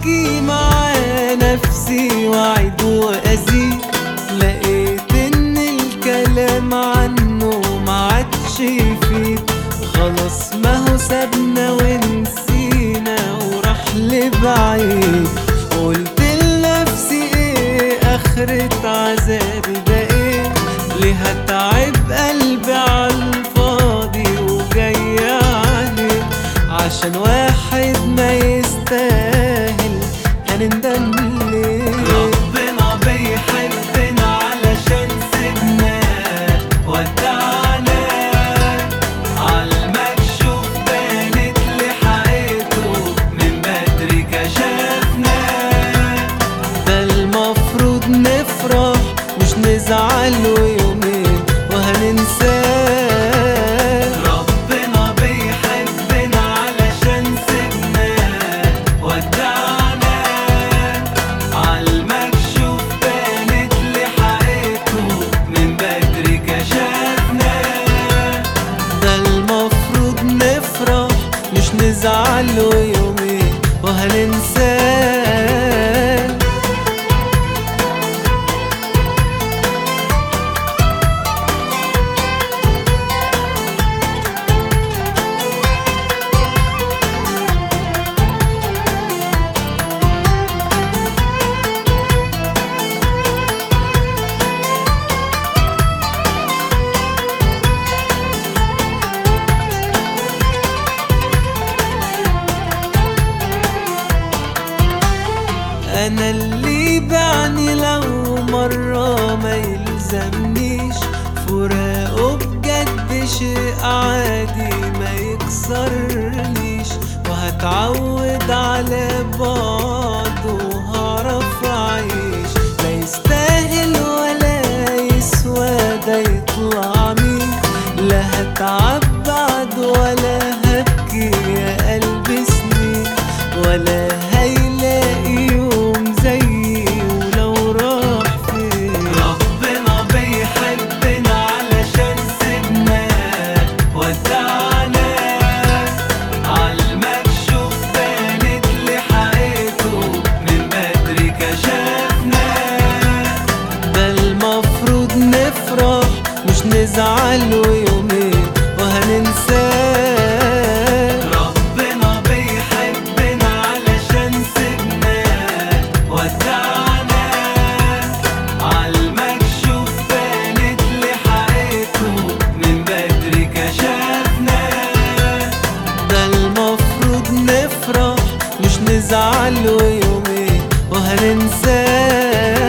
احكي مع نفسي واعيد وازيد، لقيت ان الكلام عنه ما عادش يفيد. خلاص ما هو سابنا ونسينا وراح لبعيد. قلت لنفسي ايه اخرة عذابي ده ايه؟ ليه هتعب قلبي عالفاضي وجاي عليه؟ عشان واحد ما يستاهل هنندم ليه؟ ربنا بيحبنا علشان سيبناه ودعنا عالمكشوف، بانت لحقيقته من بدري كشفنا. ده المفروض نفرح مش نزعل ويومين وهننساه. ربنا بيحبنا علشان سيبناه ودعنا عالمكشوف، بانت لحقيقته من بدري كشفنا. ده المفروض نفرح مش نزعل ويومين وهننساه. انا اللي بعني لو مرة ما يلزمنيش، فراقه بجد شيء عادي ما يكسرنيش. وهتعود على بعض وهعرف اعيش. لا يستاهل ولا يسوى ده يطلع مين. لا هتعب بعد ولا هبكي يا قلبي سنين، ولا هيلاقي يوم زيي ولو راح فين. ربنا بيحبنا علشان سيبناه ودعنا عالمكشوف، بانت لحقيقته من بدري كشفنا. ده المفروض نفرح مش نزعل ويومين وهننساه. ربنا بيحبنا علشان سيبناه ودعنا عالمكشوف، بانت لحقيقته من بدري كشفنا. ده المفروض نفرح مش نزعل ويومين وهننساه.